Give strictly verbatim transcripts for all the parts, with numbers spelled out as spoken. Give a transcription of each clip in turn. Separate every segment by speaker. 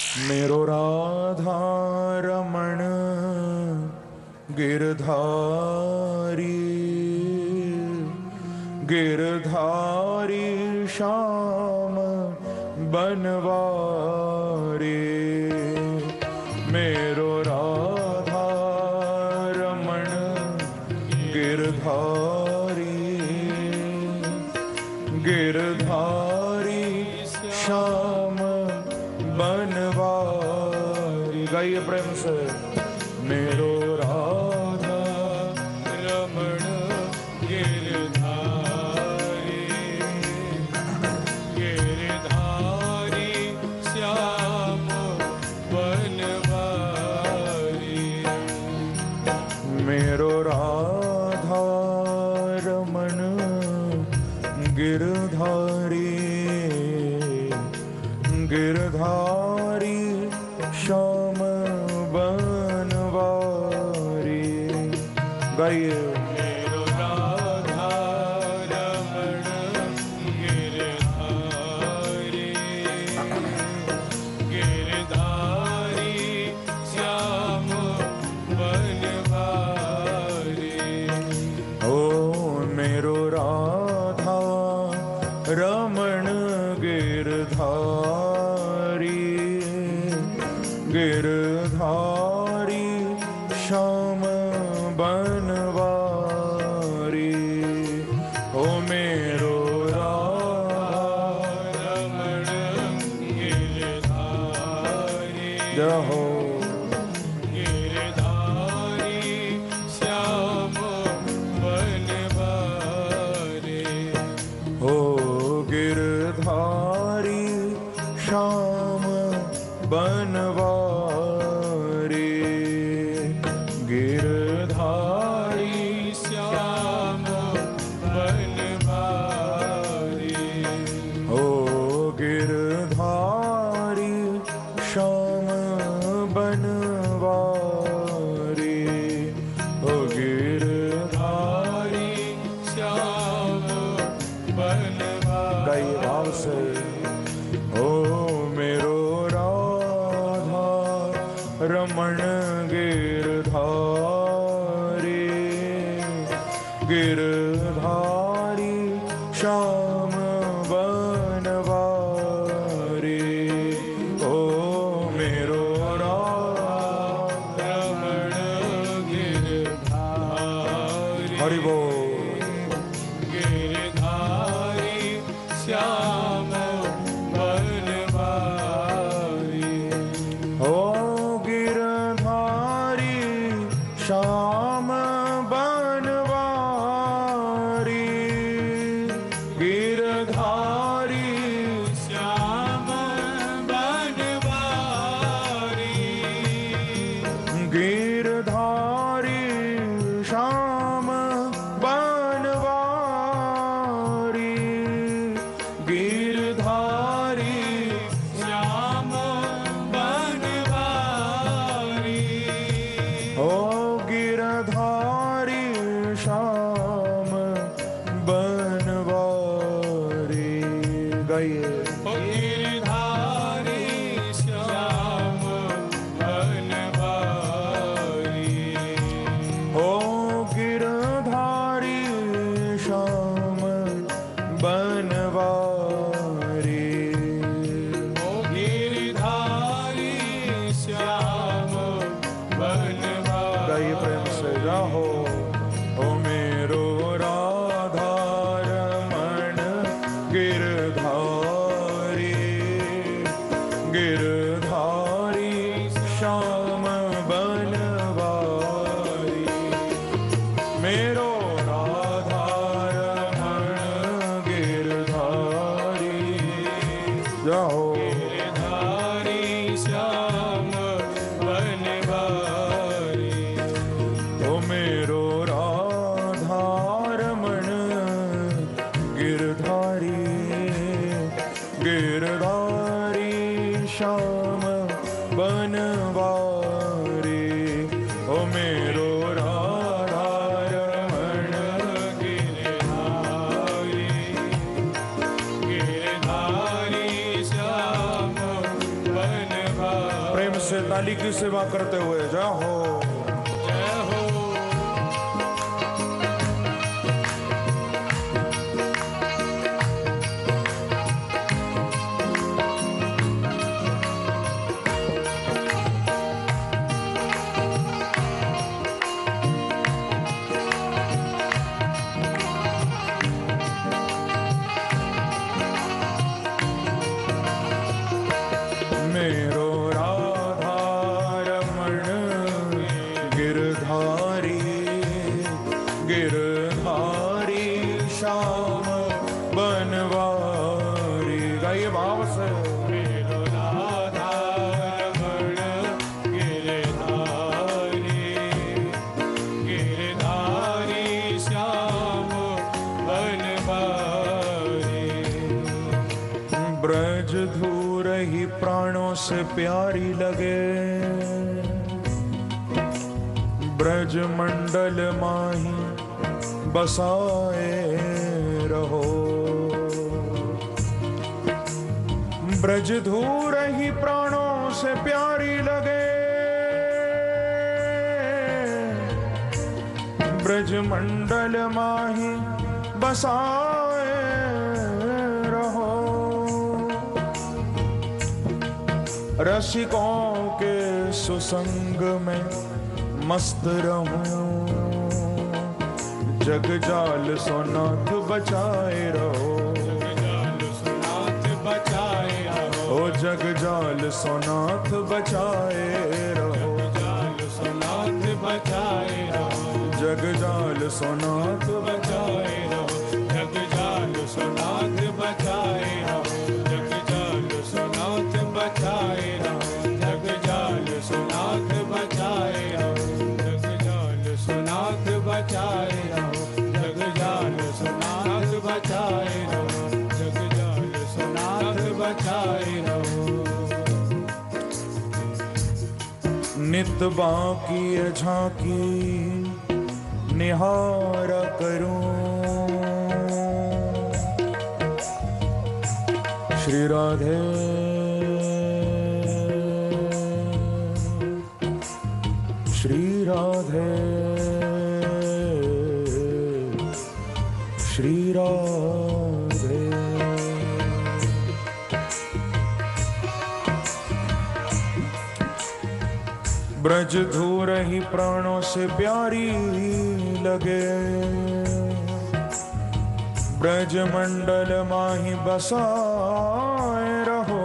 Speaker 1: मेरो राधा रमण गिरधारी, गिरधारी श्याम बनवारी। मेरो राधा रमण गिरधारी, गिरधारी श्याम बनवारी। गाइए प्रेम से। मेरो राधा रमण गिरधारी, गिरधारी श्याम बनवारी। मेरो राधा रमण गिरधारी, गिरधारी श्याम बनवारी। गाइए। मेरो राधा रमण गिरधारी, गिरधारी श्याम बनवारी। ओ मेरो राधा रमण गिरधारी, गिरधारी श्याम बनवारी। ओ मेरो राधा रमण गिरधारी, जहो गिरधारी श्याम बनवारी। ओ गिरधारी श्याम बनवारी, गिरधारी श्याम बनवारी। ओ गिरधारी श्याम बनवारी, ओ गिरधारी श्याम बनवारी। गाइए भाव से। ओ मेरो राधा रमण गिरधारी, गिरधारी श्याम बनवारी। ओ मेरो राधा रमण गिरधारी, हरि बोल, गिरधारी श्याम बनवारी। ओ गिरधारी श्याम बनवारी, गिरधारी श्याम बनवारी, गिरधारी श्याम बनवारी, गिरधारी श्याम बनवारी। ओ गिरधारी श्याम बनवारी। गाइए। ओ गिरधारी श्याम बनवारी, ओ गिरधारी श्याम बनवारी, ओ गिरधारी श्याम बनवारी। गाइए प्रेम से। जाहो। ओ मेरो राधा रमण गिरधारी, गिरधारी श्याम बनवारी। मेरो राधा रमण गिरधारी, जाहो, गिरधारी श्याम बनवारी। ओ मेरो राधा रमण गिरधारी, गिरधारी श्याम बनवारी। ओ मेरो राधा रमण गिरधारी, गिरधारी श्याम बनवारी। से ताली की सेवा करते हुए जय हो
Speaker 2: जय हो।
Speaker 1: मेरो राधा रमण गिरधारी गिरधारी श्याम बनवारी। गाइए भाव से।
Speaker 2: मेरो राधा रमण गिरधारी गिरधारी श्याम बनवारी।
Speaker 1: ब्रज धूर ही प्राणों से प्यारी लगे, ब्रज मंडल माही बसाए रहो। ब्रज धूर ही प्राणों से प्यारी लगे, ब्रज मंडल माही बसाए रहो। रसिकों के सुसंग में मस्त रहूं, जग जाल सोनाथ बचाए रहो।
Speaker 2: जग सोनाथ बचाए रहो।
Speaker 1: ओ जग जाल सोनाथ बचाए रहो।
Speaker 2: जाल सोनाथ बचाए रहो।
Speaker 1: जग जाल सोनाथ
Speaker 2: बचाए रहो। जग जाल सोनाथ बचाए रहो। जग जाल सोनाथ बचाए रहो। जग जाल सोनाथ बचाए रहो। जग जाल सोनाथ बचाए रहो। जग जाल सोनाथ बचाए रहो। जग जाल सोनाथ बचाए रहो।
Speaker 1: नित बाकी झांकी निहार करूं, श्री राधे श्री राधे श्री राधे। ब्रज धूर ही प्राणों से प्यारी लगे, ब्रज मंडल माही बसाए रहो।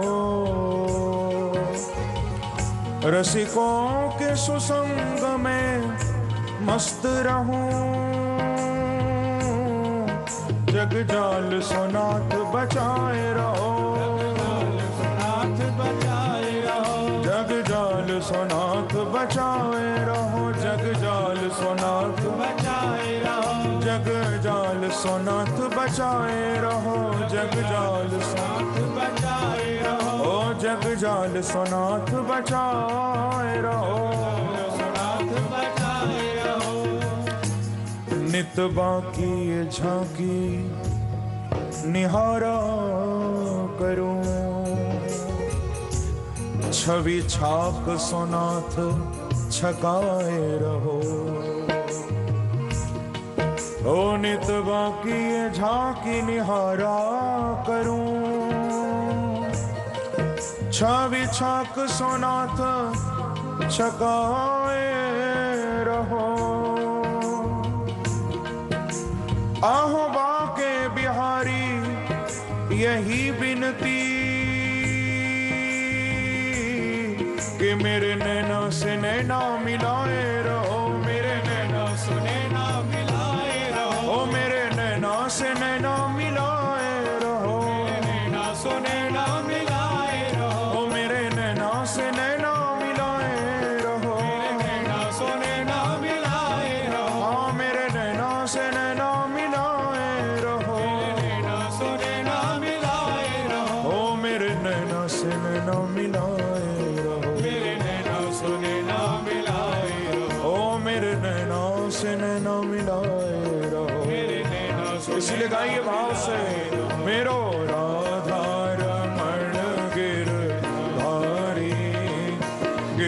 Speaker 1: रसिकों के सुसंग में मस्त रहूं, जग जाल सोनाथ बचाए रहो।
Speaker 2: सोनाथ बचाए रहो।
Speaker 1: जग जाल सोनाथ बचाए रहो। जग जाल सोनाथ
Speaker 2: बचाए रहो।
Speaker 1: जग जाल सोनाथ बचाए रहो। जग जाल सोनाथ
Speaker 2: बचाए रहो।
Speaker 1: ओ जग जाल सोनाथ बचाए रहो।
Speaker 2: सोनाथ बचाए रहो।
Speaker 1: नित बाकी ये झांकी निहारा करूं, छवि छाक सोनाथ छकाए रहो। ओ नित बाकी ये झांकी निहारा करूं, छवि छाक सोनाथ छकाए रहो। आहो बाके बिहारी यही बिनती, कि मेरे नैना से नैना मिलाए रहो। मेरे नैना से नैना मिलाए रहो। ओ मेरे नैना से नैना मिलाए रहो।
Speaker 2: नैना सो नैना मिलाए रहो।
Speaker 1: ओ मेरे नैना से नैना मिलाए रहो।
Speaker 2: नैना सो नैना मिलाए रहो।
Speaker 1: हाँ मेरे नैना से नैना मिलाए रहो।
Speaker 2: नैना सो नैना मिलाए रहो।
Speaker 1: ओ मेरे नैना से नैना मिलाए रहो।
Speaker 2: मेरे नैना सो नैना मिलाए रहो।
Speaker 1: ओ मेरे नैना से नैना मिलाए रहो।
Speaker 2: मेरे नैना सो
Speaker 1: इसलिए गाइए भाव से। मेरो राधा रमण गिरधारी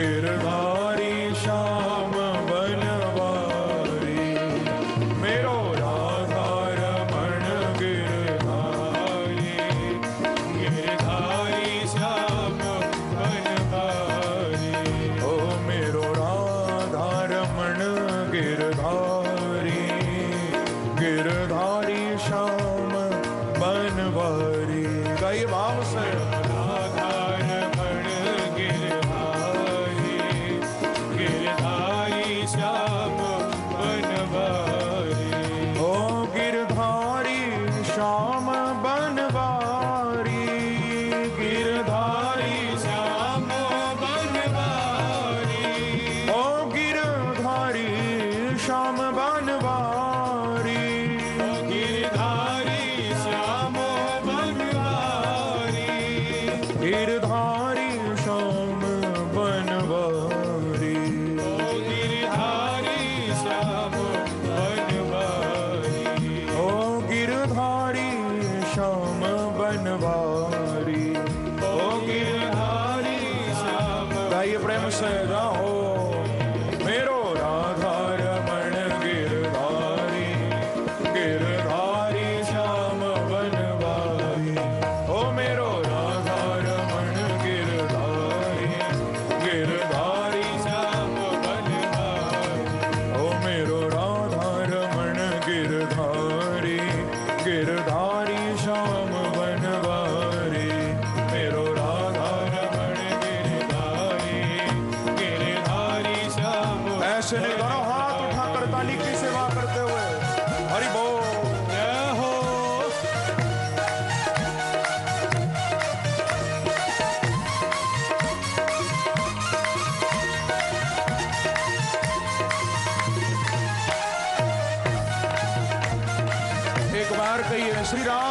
Speaker 1: प्रेम से गाओ। मेरो राधा रमण गिरधारी, गिरधारी श्याम बनवारी। ओ मेरो राधा रमण गिरधारी, गिरधारी श्याम बनवारी। ओ मेरो राधा रमण गिरधारी, गिरधारी श्याम बनवारी। मेरो राधा रमण गिरधारी, गिरधारी श्याम। ऐसे नहीं दोनों हाथ उठाकर ताली की सेवा करते हुए हरि बोल जय हो। एक बार कहिए श्री राम